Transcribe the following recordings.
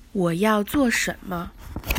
我要做什么？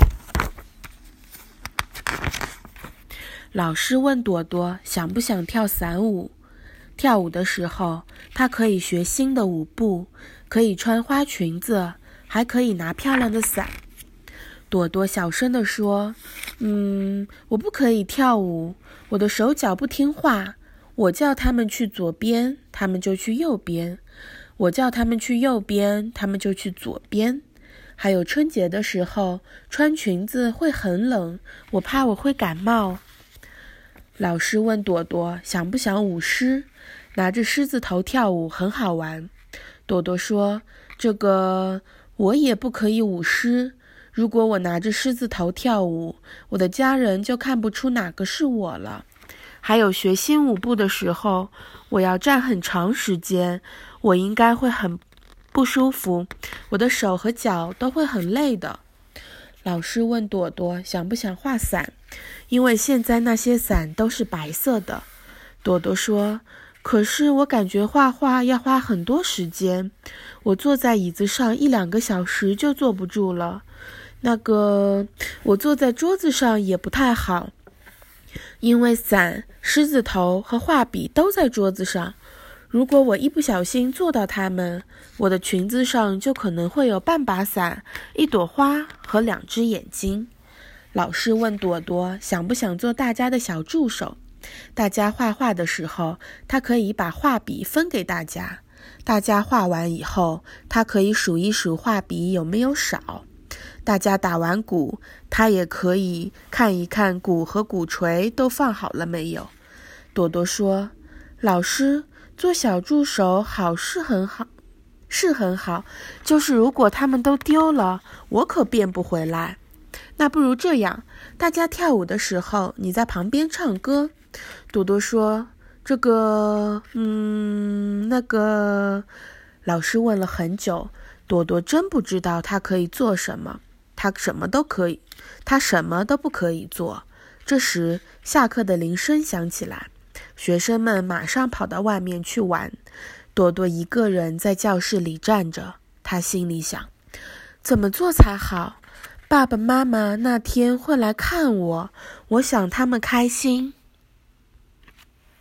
老师问朵朵想不想跳伞舞。跳舞的时候，她可以学新的舞步，可以穿花裙子，还可以拿漂亮的伞。朵朵小声地说：我不可以跳舞，我的手脚不听话。我叫他们去左边，他们就去右边；我叫他们去右边，他们就去左边。还有春节的时候，穿裙子会很冷，我怕我会感冒。老师问朵朵想不想舞狮，拿着狮子头跳舞很好玩。朵朵说：这个我也不可以舞狮，如果我拿着狮子头跳舞，我的家人就看不出哪个是我了。还有学新舞步的时候，我要站很长时间，我应该会很不舒服，我的手和脚都会很累的。老师问朵朵想不想画伞，因为现在那些伞都是白色的。朵朵说：可是我感觉画画要花很多时间，我坐在椅子上1-2个小时就坐不住了。我坐在桌子上也不太好，因为伞、狮子头和画笔都在桌子上。如果我一不小心坐到它们，我的裙子上就可能会有半把伞、1朵花和2只眼睛。老师问朵朵想不想做大家的小助手。大家画画的时候，他可以把画笔分给大家。大家画完以后，他可以数一数画笔有没有少。大家打完鼓，他也可以看一看鼓和鼓槌都放好了没有。朵朵说：老师，做小助手是很好，就是如果他们都丢了，我可变不回来。那不如这样，大家跳舞的时候，你在旁边唱歌。朵朵说：老师问了很久，朵朵真不知道她可以做什么。她什么都不可以做。这时，下课的铃声响起来，学生们马上跑到外面去玩。朵朵一个人在教室里站着，她心里想：怎么做才好？爸爸妈妈那天会来看我，我想他们开心。